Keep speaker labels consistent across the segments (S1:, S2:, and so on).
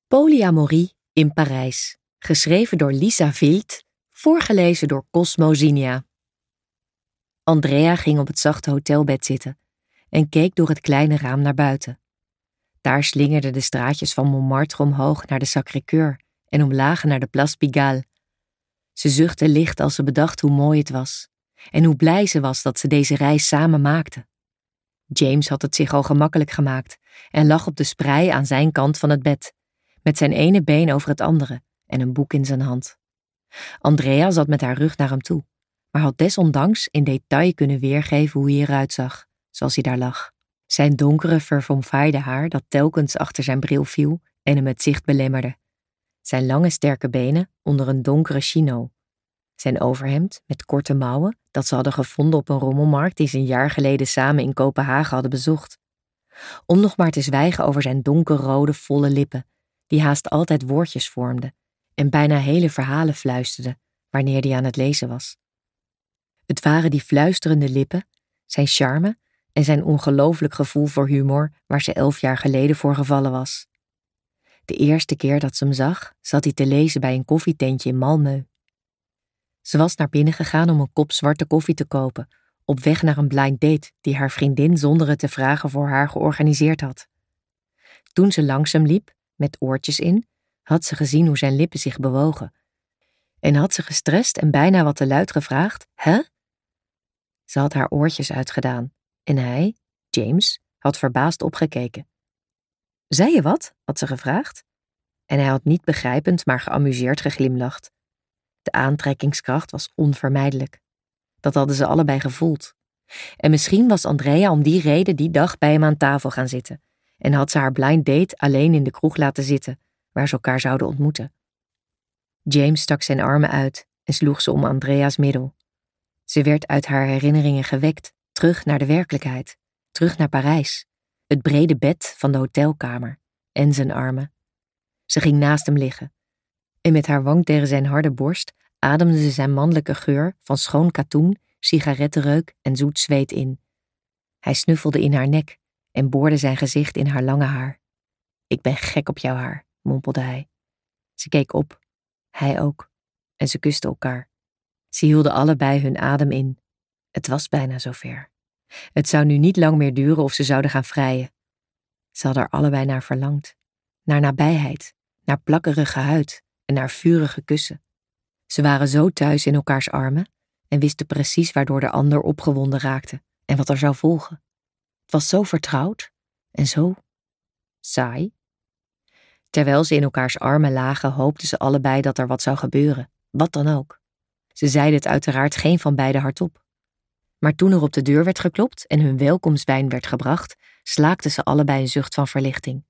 S1: Polyamorie in Parijs, geschreven door Lisa Wild, voorgelezen door Cosmo Zinnia. Andrea ging op het zachte hotelbed zitten en keek door het kleine raam naar buiten. Daar slingerden de straatjes van Montmartre omhoog naar de Sacré-Cœur en omlaag naar de Place Pigalle. Ze zuchtte licht als ze bedacht hoe mooi het was en hoe blij ze was dat ze deze reis samen maakten. James had het zich al gemakkelijk gemaakt en lag op de sprei aan zijn kant van het bed, met zijn ene been over het andere en een boek in zijn hand. Andrea zat met haar rug naar hem toe, maar had desondanks in detail kunnen weergeven hoe hij eruit zag, zoals hij daar lag. Zijn donkere, verfomfaaide haar dat telkens achter zijn bril viel en hem het zicht belemmerde. Zijn lange, sterke benen onder een donkere chino. Zijn overhemd met korte mouwen dat ze hadden gevonden op een rommelmarkt die ze een jaar geleden samen in Kopenhagen hadden bezocht. Om nog maar te zwijgen over zijn donkerrode, volle lippen, die haast altijd woordjes vormden en bijna hele verhalen fluisterde wanneer hij aan het lezen was. Het waren die fluisterende lippen, zijn charme en zijn ongelooflijk gevoel voor humor waar ze 11 jaar geleden voor gevallen was. De eerste keer dat ze hem zag, zat hij te lezen bij een koffietentje in Malmö. Ze was naar binnen gegaan om een kop zwarte koffie te kopen, op weg naar een blind date die haar vriendin zonder het te vragen voor haar georganiseerd had. Toen ze langs hem liep, met oortjes in, had ze gezien hoe zijn lippen zich bewogen. En had ze gestrest en bijna wat te luid gevraagd, hè? Ze had haar oortjes uitgedaan en hij, James, had verbaasd opgekeken. Zei je wat? Had ze gevraagd. En hij had niet begrijpend, maar geamuseerd geglimlacht. De aantrekkingskracht was onvermijdelijk. Dat hadden ze allebei gevoeld. En misschien was Andrea om die reden die dag bij hem aan tafel gaan zitten en had ze haar blind date alleen in de kroeg laten zitten, waar ze elkaar zouden ontmoeten. James stak zijn armen uit en sloeg ze om Andrea's middel. Ze werd uit haar herinneringen gewekt, terug naar de werkelijkheid, terug naar Parijs, het brede bed van de hotelkamer en zijn armen. Ze ging naast hem liggen en met haar wang tegen zijn harde borst ademde ze zijn mannelijke geur van schoon katoen, sigarettenreuk en zoet zweet in. Hij snuffelde in haar nek en boorde zijn gezicht in haar lange haar. Ik ben gek op jouw haar, mompelde hij. Ze keek op, hij ook, en ze kusten elkaar. Ze hielden allebei hun adem in. Het was bijna zover. Het zou nu niet lang meer duren of ze zouden gaan vrijen. Ze hadden er allebei naar verlangd. Naar nabijheid, naar plakkerige huid en naar vurige kussen. Ze waren zo thuis in elkaars armen en wisten precies waardoor de ander opgewonden raakte en wat er zou volgen. Het was zo vertrouwd en zo saai. Terwijl ze in elkaars armen lagen, hoopten ze allebei dat er wat zou gebeuren, wat dan ook. Ze zeiden het uiteraard geen van beiden hardop. Maar toen er op de deur werd geklopt en hun welkomstwijn werd gebracht, slaakten ze allebei een zucht van verlichting.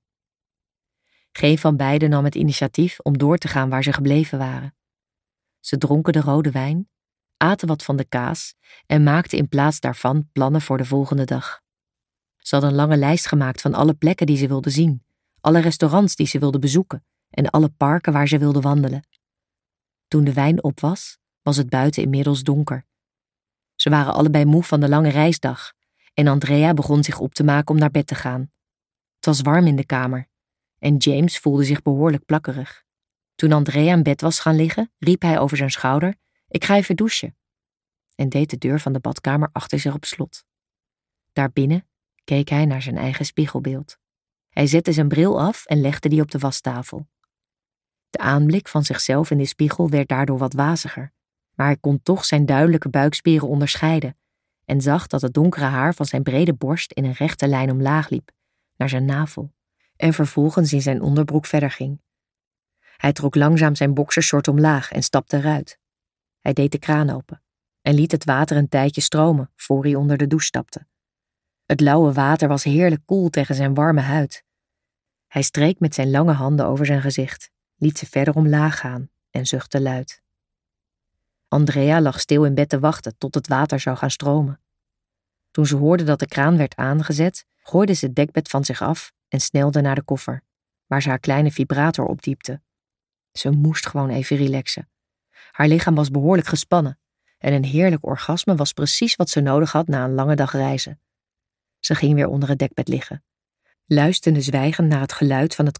S1: Geen van beiden nam het initiatief om door te gaan waar ze gebleven waren. Ze dronken de rode wijn, aten wat van de kaas en maakten in plaats daarvan plannen voor de volgende dag. Ze hadden een lange lijst gemaakt van alle plekken die ze wilden zien, alle restaurants die ze wilden bezoeken en alle parken waar ze wilden wandelen. Toen de wijn op was, was het buiten inmiddels donker. Ze waren allebei moe van de lange reisdag en Andrea begon zich op te maken om naar bed te gaan. Het was warm in de kamer en James voelde zich behoorlijk plakkerig. Toen Andrea in bed was gaan liggen, riep hij over zijn schouder, ik ga even douchen, en deed de deur van de badkamer achter zich op slot. Daarbinnen keek hij naar zijn eigen spiegelbeeld. Hij zette zijn bril af en legde die op de wastafel. De aanblik van zichzelf in de spiegel werd daardoor wat waziger, maar hij kon toch zijn duidelijke buikspieren onderscheiden en zag dat het donkere haar van zijn brede borst in een rechte lijn omlaag liep, naar zijn navel, en vervolgens in zijn onderbroek verder ging. Hij trok langzaam zijn boxershort omlaag en stapte eruit. Hij deed de kraan open en liet het water een tijdje stromen voor hij onder de douche stapte. Het lauwe water was heerlijk koel tegen zijn warme huid. Hij streek met zijn lange handen over zijn gezicht, liet ze verder omlaag gaan en zuchtte luid. Andrea lag stil in bed te wachten tot het water zou gaan stromen. Toen ze hoorde dat de kraan werd aangezet, gooide ze het dekbed van zich af en snelde naar de koffer, waar ze haar kleine vibrator opdiepte. Ze moest gewoon even relaxen. Haar lichaam was behoorlijk gespannen en een heerlijk orgasme was precies wat ze nodig had na een lange dag reizen. Ze ging weer onder het dekbed liggen, luisterende zwijgend naar het geluid van het